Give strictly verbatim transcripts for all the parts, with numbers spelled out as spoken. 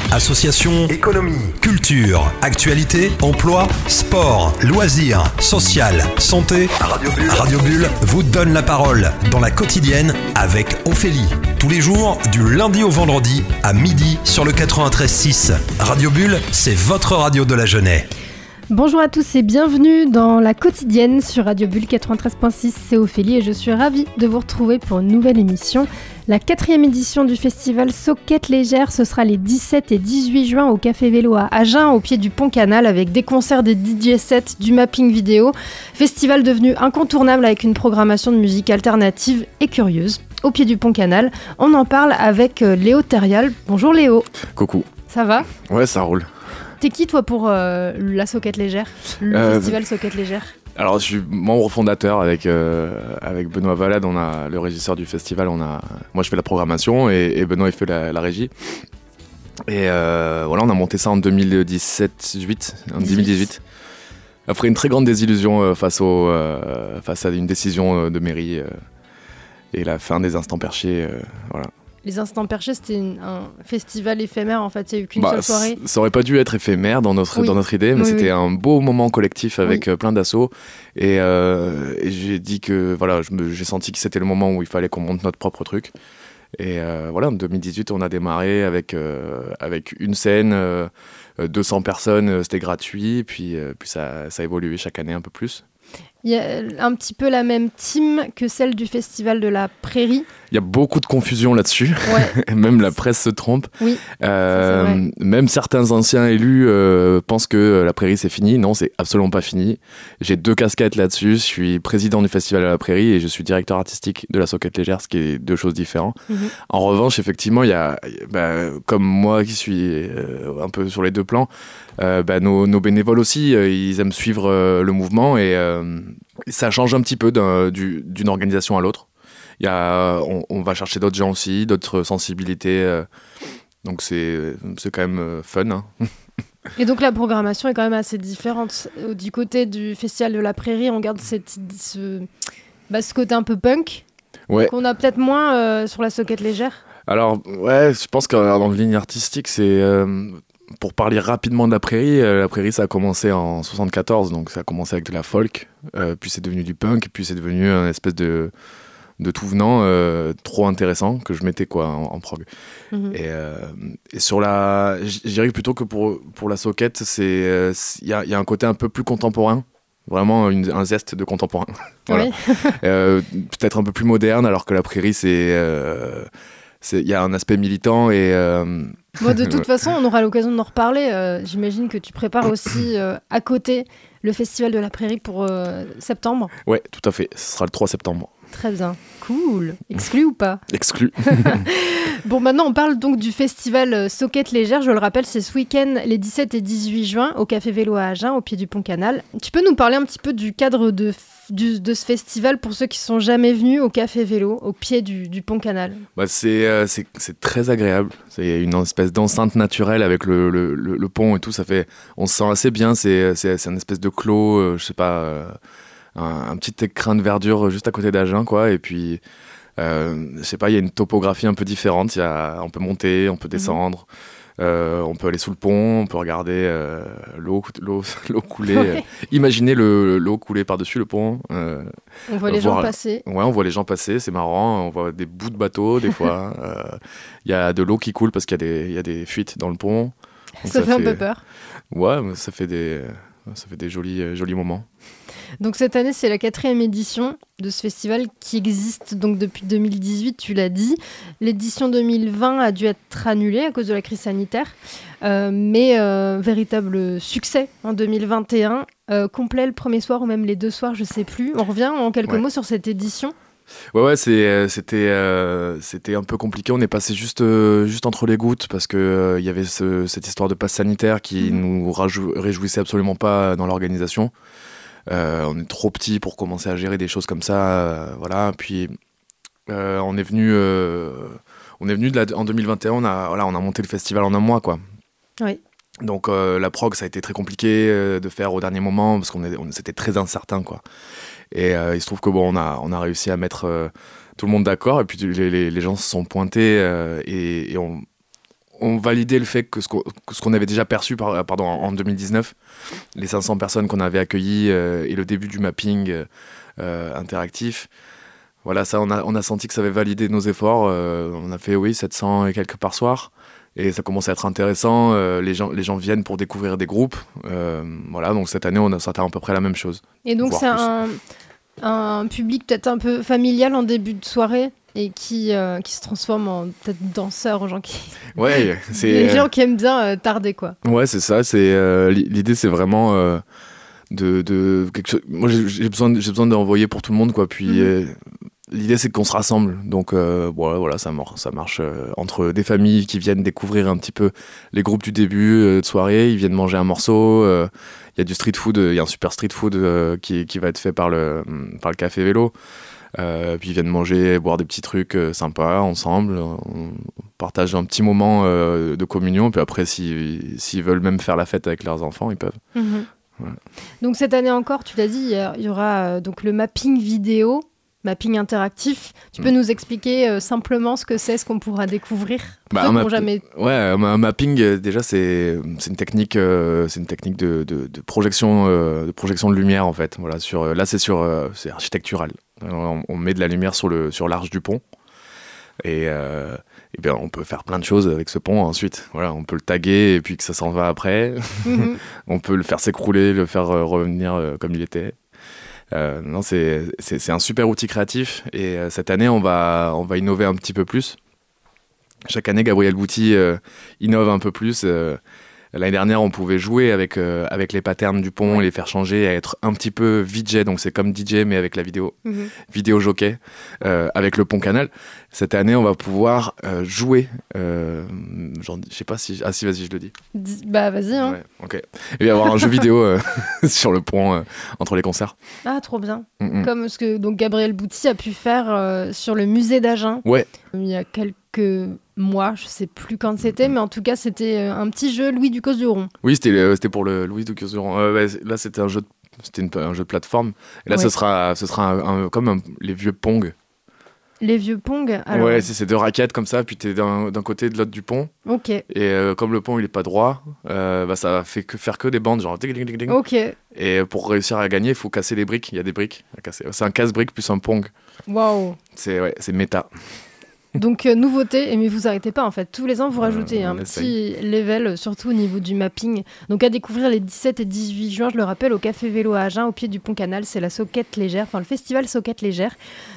Association, économie, culture, actualité, emploi, sport, loisirs, social, santé. Radio Bulle. Radio Bulle vous donne la parole dans la quotidienne avec Ophélie. Tous les jours, du lundi au vendredi, à midi sur le quatre-vingt-treize six. Radio Bulle, c'est votre radio de la Genève. Bonjour à tous et bienvenue dans la quotidienne sur Radio Bulle quatre-vingt-treize six. C'est Ophélie et je suis ravie de vous retrouver pour une nouvelle émission. La quatrième édition du festival Soquettes Légères, ce sera les dix-sept et dix-huit juin au Café Vélo à Agen, au pied du Pont Canal, avec des concerts, des D J sets, du mapping vidéo. Festival devenu incontournable avec une programmation de musique alternative et curieuse. Au pied du Pont Canal, on en parle avec Léo Thérial. Bonjour Léo. Coucou. Ça va ? Ouais, ça roule. T'es qui toi pour euh, la Soquette Légère, le euh, festival Soquette Légère ? Alors je suis membre fondateur avec, euh, avec Benoît Valade, on a le régisseur du festival, on a, moi je fais la programmation et, et Benoît il fait la, la régie. Et euh, voilà, on a monté ça en deux mille dix-sept dix-huit, en deux mille dix-huit. Après une très grande désillusion euh, face, au, euh, face à une décision euh, de mairie euh, et la fin des instants perchés, euh, voilà. Les Instants Perchés, c'était une, un festival éphémère, en fait, il n'y a eu qu'une bah, seule soirée. Ça aurait pas dû être éphémère dans notre, oui. dans notre idée, mais oui, c'était oui. un beau moment collectif avec oui. plein d'assauts. Et, euh, et j'ai dit que, voilà, je me, j'ai senti que c'était le moment où il fallait qu'on monte notre propre truc. Et euh, voilà, en deux mille dix-huit, on a démarré avec, euh, avec une scène, euh, deux cents personnes, c'était gratuit, puis, euh, puis ça, ça a évolué chaque année un peu plus. Il y a un petit peu la même team que celle du Festival de la Prairie. Il y a beaucoup de confusion là-dessus. Ouais. Même la presse se trompe. Oui, euh, ça, c'est vrai. Même certains anciens élus euh, pensent que la Prairie c'est fini. Non, c'est absolument pas fini. J'ai deux casquettes là-dessus. Je suis président du Festival de la Prairie et je suis directeur artistique de la Soquette Légère, ce qui est deux choses différentes. Mm-hmm. En revanche, effectivement, il y a, bah, comme moi qui suis euh, un peu sur les deux plans, euh, bah, nos, nos bénévoles aussi, euh, ils aiment suivre euh, le mouvement et euh, ça change un petit peu d'un, du, d'une organisation à l'autre. Il y a, on, on va chercher d'autres gens aussi, d'autres sensibilités. Euh, donc c'est, c'est quand même euh, fun. Hein. Et donc la programmation est quand même assez différente. Du côté du Festival de la Prairie, on garde cette, ce, bah, ce côté un peu punk, ouais. qu'on a peut-être moins euh, sur la Soquette Légère. Alors ouais, je pense que dans la ligne artistique, c'est... Euh, pour parler rapidement de la Prairie, euh, la Prairie ça a commencé en soixante-quatorze, donc ça a commencé avec de la folk, euh, puis c'est devenu du punk, puis c'est devenu un espèce de, de tout venant euh, trop intéressant que je mettais quoi en, en prog. Mm-hmm. Et, euh, et sur la, je dirais plutôt que pour, pour la Soquette, il euh, y, a, y a un côté un peu plus contemporain. Vraiment une, un zeste de contemporain. Voilà. Oui. euh, peut-être un peu plus moderne, alors que la Prairie c'est... Euh, il y a un aspect militant et... Euh... Bon, de toute façon, on aura l'occasion d'en reparler. Euh, j'imagine que tu prépares aussi euh, à côté le Festival de la Prairie pour euh, septembre. Ouais, tout à fait. Ce sera le trois septembre. Très bien. Cool. Exclu ou pas ? Exclu. Bon, maintenant, on parle donc du festival Soquettes Légères. Je le rappelle, c'est ce week-end, les dix-sept et dix-huit juin, au Café Vélo à Agen, au pied du Pont Canal. Tu peux nous parler un petit peu du cadre de, du, de ce festival pour ceux qui ne sont jamais venus au Café Vélo, au pied du, du Pont Canal ? Bah, c'est, euh, c'est, c'est très agréable. C'est une espèce d'enceinte naturelle avec le, le, le, le pont et tout. Ça fait, on se sent assez bien. C'est, c'est, c'est une espèce de clos, euh, je sais pas... Euh... Un, un petit écrin de verdure juste à côté d'Agen, quoi. Et puis, euh, je sais pas, il y a une topographie un peu différente. Y a, on peut monter, on peut descendre, mmh. euh, on peut aller sous le pont, on peut regarder euh, l'eau, l'eau, l'eau couler. Ouais. Imaginez le, l'eau couler par-dessus le pont. Euh, on voit les voir, gens passer. Ouais, on voit les gens passer, c'est marrant. On voit des bouts de bateau, des fois. Il euh, y a de l'eau qui coule parce qu'il y a des, y a des fuites dans le pont. Donc ça, ça fait un peu peur. Ouais, ça fait des, ça fait des jolis, euh, jolis moments. Donc cette année, c'est la quatrième édition de ce festival qui existe donc depuis deux mille dix-huit, tu l'as dit. L'édition deux mille vingt a dû être annulée à cause de la crise sanitaire, euh, mais euh, véritable succès en deux mille vingt et un, euh, complet le premier soir ou même les deux soirs, je sais plus. On revient en quelques ouais. mots sur cette édition. Ouais, ouais, c'est, c'était, euh, c'était un peu compliqué. On est passé juste, euh, juste entre les gouttes parce qu'il euh, y avait ce, cette histoire de passe sanitaire qui mmh. nous rajou- réjouissait absolument pas dans l'organisation. Euh, on est trop petit pour commencer à gérer des choses comme ça, euh, voilà. Puis euh, on est venu, euh, on est venu de la, en deux mille vingt et un. On a, voilà, on a monté le festival en un mois, quoi. Oui. Donc euh, la prog, ça a été très compliqué euh, de faire au dernier moment parce qu'on est, on, c'était très incertain, quoi. Et euh, il se trouve que bon, on a, on a réussi à mettre euh, tout le monde d'accord. Et puis les, les, les gens se sont pointés euh, et, et on on validait le fait que ce qu'on, que ce qu'on avait déjà perçu par, pardon, en deux mille dix-neuf, les cinq cents personnes qu'on avait accueillies euh, et le début du mapping euh, interactif. Voilà, ça, on a, on a senti que ça avait validé nos efforts. Euh, on a fait, oui, sept cents et quelques par soir. Et ça commence à être intéressant. Euh, les, gens, les gens viennent pour découvrir des groupes. Euh, voilà, donc cette année, on a s'attend à peu près la même chose. Et donc, c'est un, un public peut-être un peu familial en début de soirée et qui, euh, qui se transforme en peut-être danseurs, en gens qui... Ouais, c'est... Les gens qui aiment bien euh, tarder, quoi. Ouais, c'est ça. C'est, euh, l'idée, c'est vraiment... Euh, de, de quelque chose... Moi, j'ai, j'ai, besoin, j'ai besoin d'envoyer pour tout le monde, quoi. Puis... Mm-hmm. euh, L'idée, c'est qu'on se rassemble. Donc, euh, voilà, voilà, ça, mar- ça marche euh, entre des familles qui viennent découvrir un petit peu les groupes du début euh, de soirée. Ils viennent manger un morceau. Il euh, y a du street food. Il y a un super street food euh, qui, qui va être fait par le, par le Café Vélo. Euh, puis ils viennent manger, boire des petits trucs euh, sympas ensemble. On partage un petit moment euh, de communion. Puis après, s'ils, s'ils veulent même faire la fête avec leurs enfants, ils peuvent. Mmh. Ouais. Donc, cette année encore, tu l'as dit, il y aura euh, donc le mapping vidéo. Mapping interactif. Tu peux mmh. nous expliquer euh, simplement ce que c'est, ce qu'on pourra découvrir bah, un, map- jamais... ouais, un mapping, euh, déjà, c'est, c'est une technique, euh, c'est une technique de, de, de, projection, euh, de projection de lumière, en fait. Voilà, sur, euh, là, c'est, sur, euh, c'est architectural. On, on met de la lumière sur, le, sur l'arche du pont. Et, euh, et bien, on peut faire plein de choses avec ce pont ensuite. Voilà, on peut le taguer et puis que ça s'en va après. Mmh. On peut le faire s'écrouler, le faire euh, revenir euh, comme il était. Euh, non, c'est, c'est, c'est un super outil créatif et euh, cette année on va, on va innover un petit peu plus. Chaque année Gabriel Bouty euh, innove un peu plus. Euh, l'année dernière on pouvait jouer avec, euh, avec les patterns du pont, les faire changer, et être un petit peu V J, donc c'est comme D J mais avec la vidéo, mm-hmm. vidéo jockey, euh, avec le pont canal. Cette année on va pouvoir euh, jouer, euh, genre, je sais pas si... Ah si, vas-y, je le dis. D- bah vas-y hein. Ouais, ok. Il va y avoir un jeu vidéo euh, sur le pont euh, entre les concerts. Ah trop bien. Mm-mm. Comme ce que donc, Gabriel Bouty a pu faire euh, sur le musée d'Agen. Ouais. Il y a quelques mois, je sais plus quand c'était, mais en tout cas c'était euh, un petit jeu Louis Ducos-Duron. Oui, c'était, euh, c'était pour le Louis Ducos-Duron. Euh, ouais, là c'était un jeu de, c'était une, un jeu de plateforme. Et là ouais. ce sera, ce sera un, un, comme un, les vieux Pong. Les vieux Pong alors... Ouais, c'est, c'est deux raquettes comme ça, puis t'es d'un, d'un côté et de l'autre du pont. Ok. Et euh, comme le pont il est pas droit, euh, bah, ça fait que, faire que des bandes, genre ding, ding, ding, ding. Ok. Et pour réussir à gagner, il faut casser les briques. Il y a des briques à casser. C'est un casse-briques plus un Pong. Waouh. C'est, ouais, c'est méta. Donc euh, nouveauté, mais vous arrêtez pas en fait. Tous les ans vous rajoutez euh, un petit level, surtout au niveau du mapping. Donc à découvrir les dix-sept et dix-huit juin, je le rappelle, au Café Vélo à Agen, au pied du Pont Canal, c'est la Soquette Légère, enfin le festival Soquette Légère.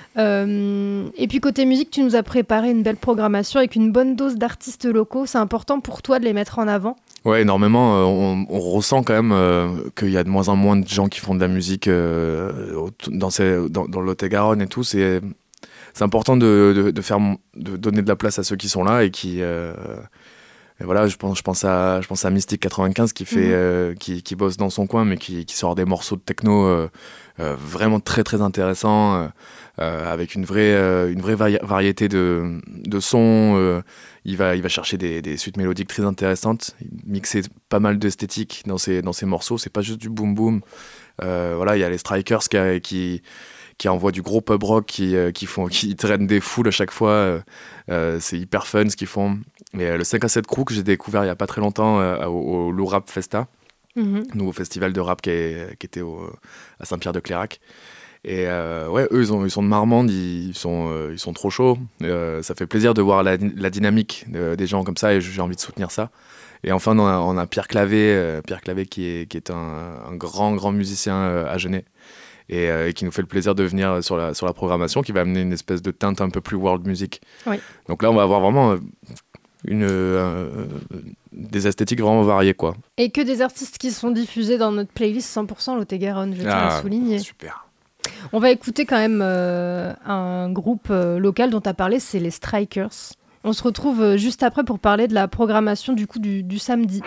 Euh, et puis côté musique, tu nous as préparé une belle programmation avec une bonne dose d'artistes locaux. C'est important pour toi de les mettre en avant ? Ouais, énormément. Euh, on, on ressent quand même euh, qu'il y a de moins en moins de gens qui font de la musique euh, dans, ces, dans, dans le Lot-et-Garonne et tout. C'est, c'est important de, de, de, faire, de donner de la place à ceux qui sont là et qui... Euh, et voilà, je pense, je pense à, je pense à Mystique quatre-vingt-quinze qui, fait, mmh. euh, qui, qui bosse dans son coin, mais qui, qui sort des morceaux de techno euh, euh, vraiment très très intéressants, euh, euh, avec une vraie, euh, une vraie vari- variété de, de sons. Euh, il, va, il va chercher des, des suites mélodiques très intéressantes, mixer pas mal d'esthétique dans ses, dans ses morceaux. C'est pas juste du boom boom. Euh, voilà, il y a les Strikers qui, qui, qui envoient du gros pub rock, qui, qui, font, qui traînent des foules à chaque fois. Euh, c'est hyper fun ce qu'ils font. Et euh, le cinq à sept Crew que j'ai découvert il n'y a pas très longtemps euh, au, au Lou Rap Festa, mm-hmm. nouveau festival de rap qui, est, qui était au, à Saint-Pierre-de-Clérac. Et euh, ouais, eux, ils, ont, ils sont de Marmande, ils sont, euh, ils sont trop chauds. Euh, ça fait plaisir de voir la, la dynamique de, des gens comme ça et j'ai envie de soutenir ça. Et enfin, on a, on a Pierre Clavé, euh, Pierre Clavé qui est, qui est un, un grand, grand musicien euh, agenais. Et, euh, et qui nous fait le plaisir de venir sur la, sur la programmation, qui va amener une espèce de teinte un peu plus world music. Oui. Donc là, on va avoir vraiment... Euh, Une, euh, des esthétiques vraiment variées, quoi. Et que des artistes qui sont diffusés dans notre playlist cent pour cent Lot-et-Garonne, je tiens ah, à souligner. Super. On va écouter quand même euh, un groupe euh, local dont tu as parlé, c'est les Strikers. On se retrouve euh, juste après pour parler de la programmation du coup du, du samedi.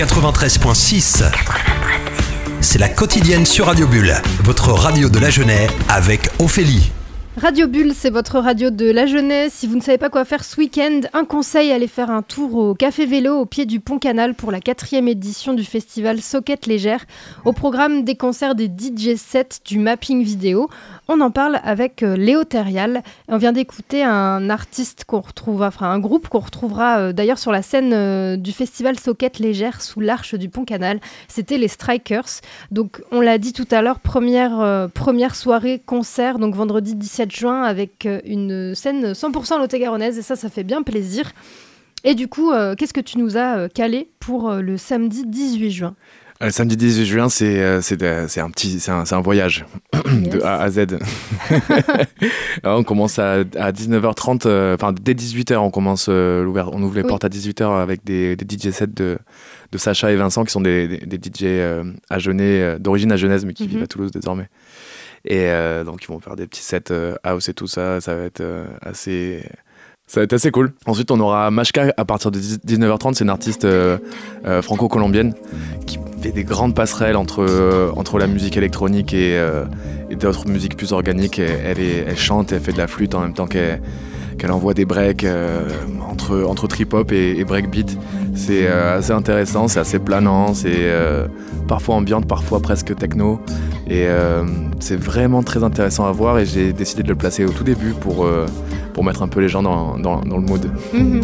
quatre-vingt-treize virgule six. C'est la quotidienne sur Radio Bulle, votre radio de la jeunesse avec Ophélie. Radio Bulle, c'est votre radio de la jeunesse. Si vous ne savez pas quoi faire ce week-end, un conseil, allez faire un tour au Café Vélo au pied du Pont Canal pour la quatrième édition du festival Soquette Légère. Au programme des concerts des D J sets, du mapping vidéo. On en parle avec euh, Léo Terial. On vient d'écouter un artiste qu'on retrouve, enfin un groupe qu'on retrouvera euh, d'ailleurs sur la scène euh, du festival Soquette Légère sous l'arche du Pont Canal. C'était les Strikers. Donc on l'a dit tout à l'heure, première, euh, première soirée concert, donc vendredi dix-sept juin avec euh, une scène cent pour cent lot-et-garonnaise et ça, ça fait bien plaisir. Et du coup, euh, qu'est-ce que tu nous as euh, calé pour euh, le samedi dix-huit juin ? Le samedi dix-huit juin, c'est, euh, c'est, de, c'est, un, petit, c'est, un, c'est un voyage yes. de A à Z. Alors, on commence à, à dix-neuf heures trente, enfin euh, dès dix-huit heures, on, commence, euh, on ouvre les oui. portes à dix-huit heures avec des, des D J sets de, de Sacha et Vincent qui sont des, des, des D J euh, agenais, euh, d'origine agenaise mais qui mm-hmm. vivent à Toulouse désormais. Et euh, donc ils vont faire des petits sets euh, house et tout ça, ça va être euh, assez... Ça va être assez cool. Ensuite, on aura Mashka à partir de dix-neuf heures trente. C'est une artiste euh, euh, franco-colombienne qui fait des grandes passerelles entre, euh, entre la musique électronique et, euh, et d'autres musiques plus organiques. Et, elle, est, elle chante et elle fait de la flûte en même temps qu'elle, qu'elle envoie des breaks euh, entre, entre trip-hop et, et breakbeat. C'est euh, assez intéressant, c'est assez planant, c'est euh, parfois ambiante, parfois presque techno. Et euh, c'est vraiment très intéressant à voir et j'ai décidé de le placer au tout début pour, euh, pour mettre un peu les gens dans, dans, dans le mood. Mmh.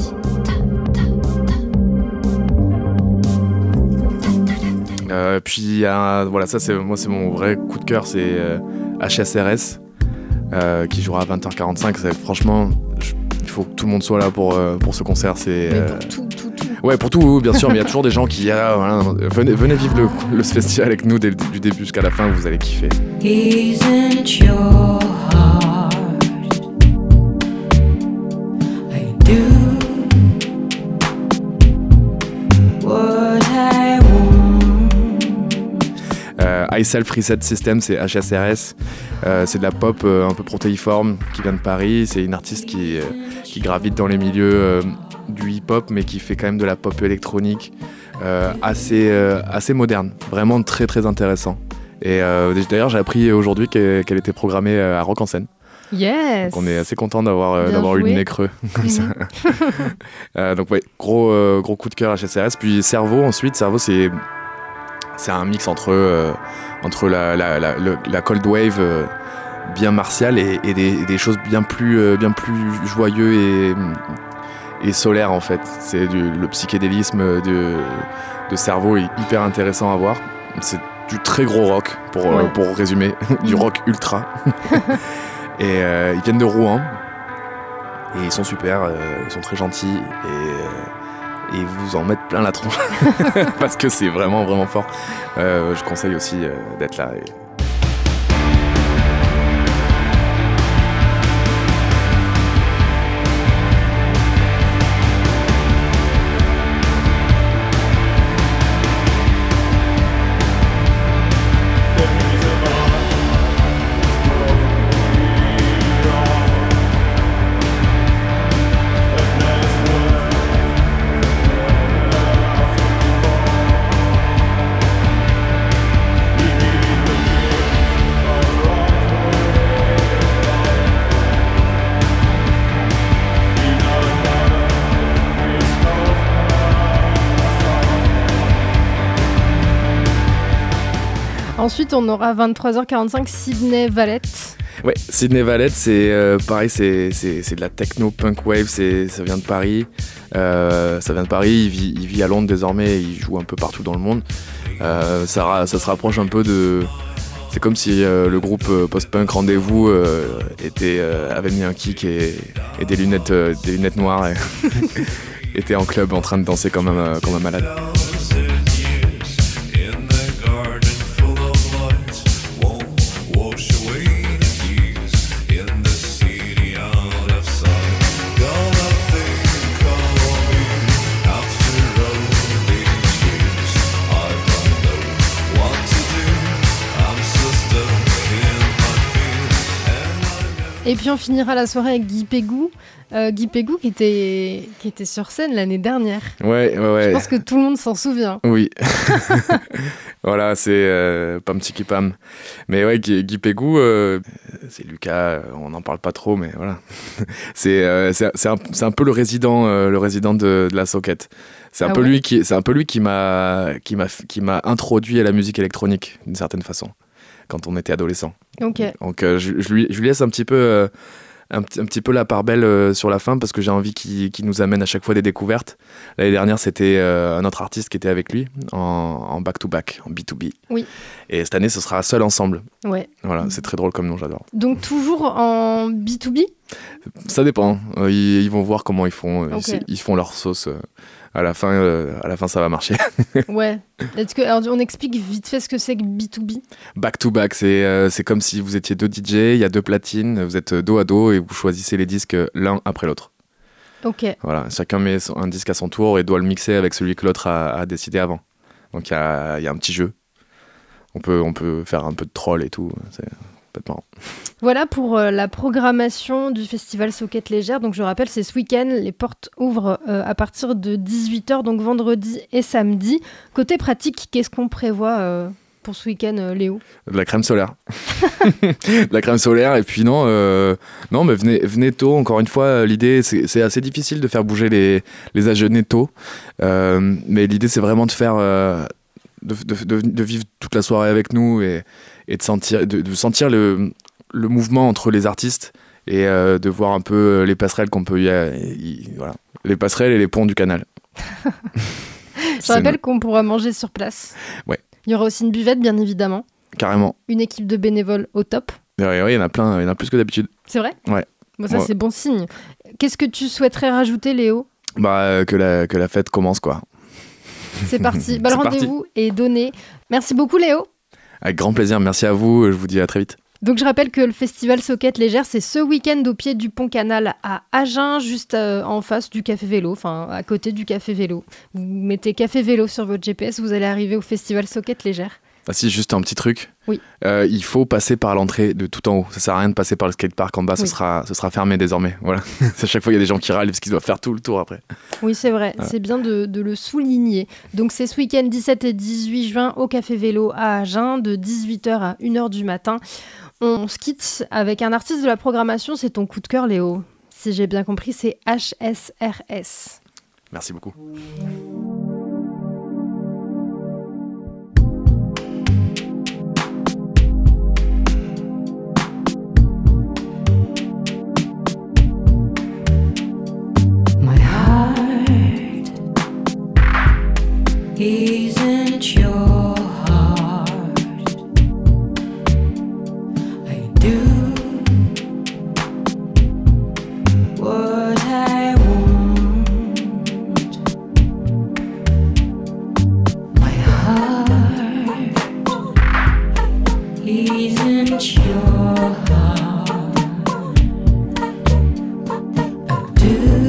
Euh, puis euh, voilà, ça c'est, moi c'est mon vrai coup de cœur, c'est euh, H S R S euh, qui jouera à vingt heures quarante-cinq. C'est, franchement, je, il faut que tout le monde soit là pour, euh, pour ce concert. C'est, euh, pour tout, tout, tout. Ouais, pour tout, bien sûr, mais il y a toujours des gens qui... Ah, voilà, venez, venez vivre le, le festival avec nous dès, du début jusqu'à la fin, vous allez kiffer. Isn't your heart I do what I want. euh, iSelf Reset System, c'est H S R S. Euh, c'est de la pop euh, un peu protéiforme qui vient de Paris. C'est une artiste qui, euh, qui gravite dans les milieux... Euh, du hip-hop mais qui fait quand même de la pop électronique euh, assez, euh, assez moderne, vraiment très très intéressant. Et euh, d'ailleurs j'ai appris aujourd'hui qu'elle, qu'elle était programmée à Rock en Seine. Yes. Donc on est assez content d'avoir, euh, d'avoir eu le nez creux comme mm-hmm. ça. euh, donc ouais, gros, euh, gros coup de cœur H S R S. Puis Cerveau ensuite, Cerveau c'est, c'est un mix entre, euh, entre la, la, la, la, la cold wave euh, bien martiale et, et, des, et des choses bien plus, euh, bien plus joyeux et et solaire en fait. C'est du, le psychédélisme de, de Cerveau est hyper intéressant à voir. C'est du très gros rock pour, ouais. euh, pour résumer, du rock ultra. Et euh, ils viennent de Rouen et ils sont super, euh, ils sont très gentils et, euh, et vous en mettent plein la tronche parce que c'est vraiment vraiment fort. Euh, je conseille aussi euh, d'être là. Et... Ensuite, on aura vingt-trois heures quarante-cinq Sydney Valette. Ouais, Sydney Valette, c'est euh, pareil, c'est, c'est, c'est de la techno punk wave, c'est, ça vient de Paris. Euh, ça vient de Paris, il vit, il vit à Londres désormais, il joue un peu partout dans le monde. Euh, ça, ça se rapproche un peu de... C'est comme si euh, le groupe euh, post-punk Rendez-vous euh, était, euh, avait mis un kick et, et des, lunettes, euh, des lunettes noires et était en club en train de danser comme un, comme un malade. Et puis on finira la soirée avec Guy Pégou. Euh, Guy Pégou qui était, qui était sur scène l'année dernière. Ouais, ouais, ouais. Je pense que tout le monde s'en souvient. Oui. Voilà, c'est euh, Pam Tiki Pam. Mais ouais, Guy, Guy Pégou, euh, c'est Lucas, on n'en parle pas trop, mais voilà. c'est, euh, c'est, c'est, un, c'est un peu le résident, euh, le résident de, de la Soquette. C'est un, ah peu ouais. lui qui, c'est un peu lui qui m'a, qui, m'a, qui m'a introduit à la musique électronique, d'une certaine façon, quand on était adolescent. Ok. Donc euh, je, je, lui, je lui laisse un petit peu... Euh, Un, p- un petit peu la part belle euh, sur la fin parce que j'ai envie qu'il, qu'il nous amène à chaque fois des découvertes. L'année dernière, c'était euh, un autre artiste qui était avec lui en, en back-to-back, en B to B. Oui. Et cette année, ce sera Seul Ensemble. Ouais. Voilà, c'est très drôle comme nom, j'adore. Donc toujours en B to B ? Ça dépend. Euh, ils, ils vont voir comment ils font. euh, Ok. Ils, ils font leur sauce. euh, à la fin, euh, à la fin, ça va marcher. Ouais. Est-ce que, alors, on explique vite fait ce que c'est que B to B ? Back-to-back, c'est, euh, c'est comme si vous étiez deux D J, il y a deux platines, vous êtes dos à dos et vous choisissez les disques l'un après l'autre. Ok. Voilà, chacun met son- un disque à son tour et doit le mixer avec celui que l'autre a, a décidé avant. Donc il y a, il y a un petit jeu. On peut, on peut faire un peu de troll et tout. C'est peut-être marrant. Voilà pour euh, la programmation du festival Soquette Légère. Donc je rappelle, c'est ce week-end. Les portes ouvrent euh, à partir de dix-huit heures, donc vendredi et samedi. Côté pratique, qu'est-ce qu'on prévoit euh, pour ce week-end, euh, Léo ? De la crème solaire. De la crème solaire. Et puis non, euh, non mais venez, venez tôt. Encore une fois, l'idée, c'est, c'est assez difficile de faire bouger les, les Agenais tôt. Euh, mais l'idée, c'est vraiment de faire... Euh, de, de, de, de vivre toute la soirée avec nous et, et de sentir, de, de sentir le, le mouvement entre les artistes et euh, de voir un peu les passerelles qu'on peut y, y voilà, les passerelles et les ponts du canal. Je rappelle no... qu'on pourra manger sur place. Ouais. Il y aura aussi une buvette, bien évidemment. Carrément. Une équipe de bénévoles au top. Oui, oui, il y en a plein, il y en a plus que d'habitude. C'est vrai ? Ouais. Bon, ça, ouais. C'est bon signe. Qu'est-ce que tu souhaiterais rajouter, Léo ? Bah, euh, que, la, que la fête commence, quoi. C'est parti. Bah, le rendez-vous parti. Est donné. Merci beaucoup, Léo. Avec grand plaisir. Merci à vous. Je vous dis à très vite. Donc, je rappelle que le festival Soquette Légère, c'est ce week-end au pied du Pont Canal à Agen, juste euh, en face du Café Vélo, enfin, à côté du Café Vélo. Vous mettez Café Vélo sur votre G P S, vous allez arriver au festival Soquette Légère. Ah si, juste un petit truc. Oui. Euh, il faut passer par l'entrée de tout en haut. Ça sert à rien de passer par le skatepark en bas. Oui. Ce sera, ce sera fermé désormais. Voilà. À chaque fois, il y a des gens qui râlent parce qu'ils doivent faire tout le tour après. Oui, c'est vrai. Voilà. C'est bien de, de le souligner. Donc, c'est ce week-end dix-sept et dix-huit juin au Café Vélo à Agen, de dix-huit heures à une heure du matin. On se quitte avec un artiste de la programmation. C'est ton coup de cœur, Léo. Si j'ai bien compris, c'est H S R S. Merci beaucoup. Isn't your heart? I do what I want. My heart isn't your heart. I do.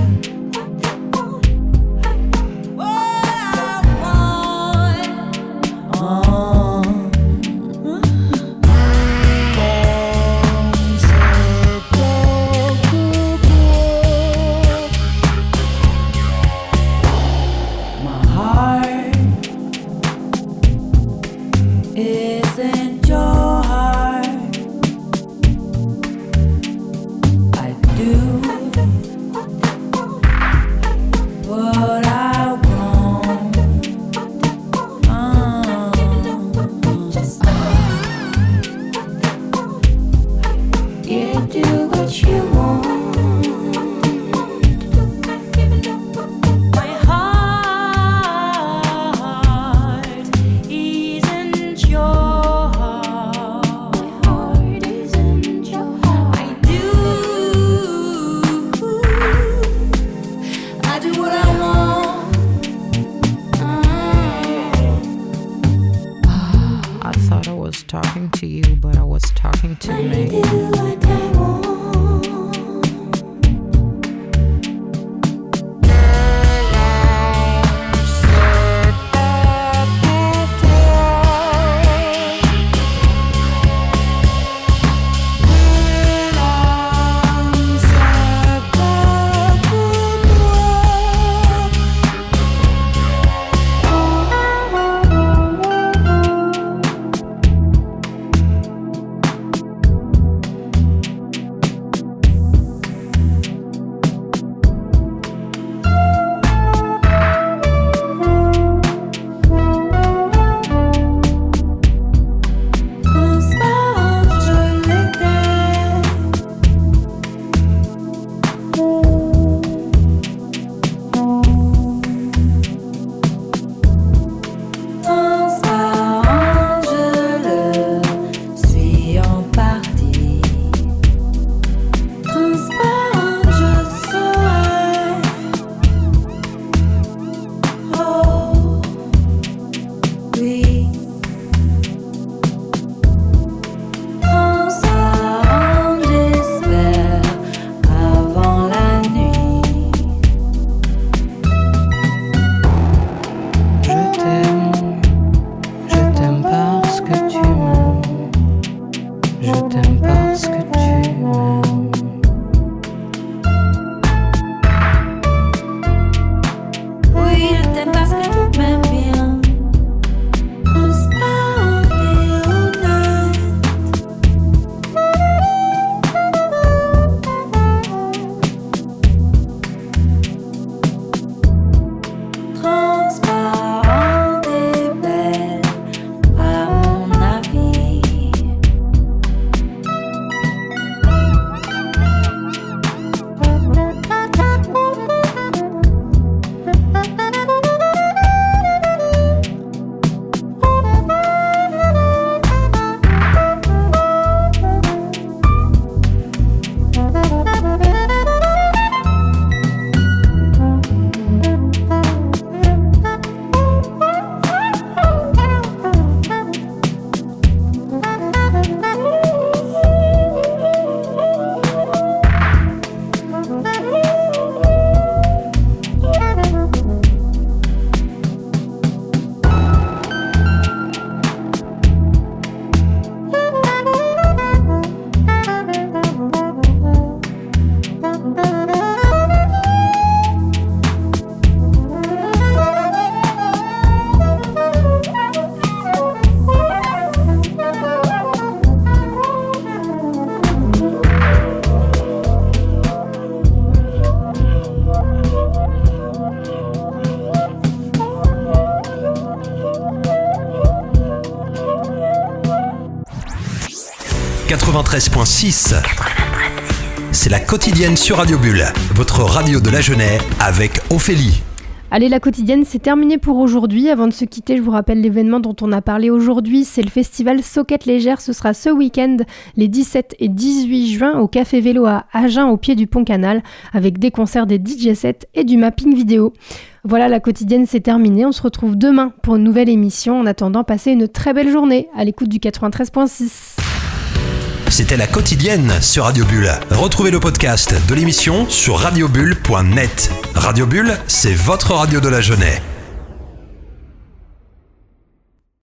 Isn't your heart? I do what I want. Uh, you do what you want. Talking to you, but I was talking to me. I do what I want. quatre-vingt-treize virgule six. C'est la quotidienne sur Radio Bulle, votre radio de la Genève avec Ophélie. Allez, la quotidienne, c'est terminé pour aujourd'hui. Avant de se quitter, je vous rappelle l'événement dont on a parlé aujourd'hui. C'est le festival Soquettes Légères. Ce sera ce week-end, les dix-sept et dix-huit juin, au Café Vélo à Agen, au pied du Pont Canal, avec des concerts, des D J sets et du mapping vidéo. Voilà, la quotidienne, c'est terminé. On se retrouve demain pour une nouvelle émission. En attendant, passez une très belle journée à l'écoute du quatre-vingt-treize virgule six. C'était la quotidienne sur Radio Bulle. Retrouvez le podcast de l'émission sur radiobulle point net. Radio Bulle, c'est votre radio de la Genève.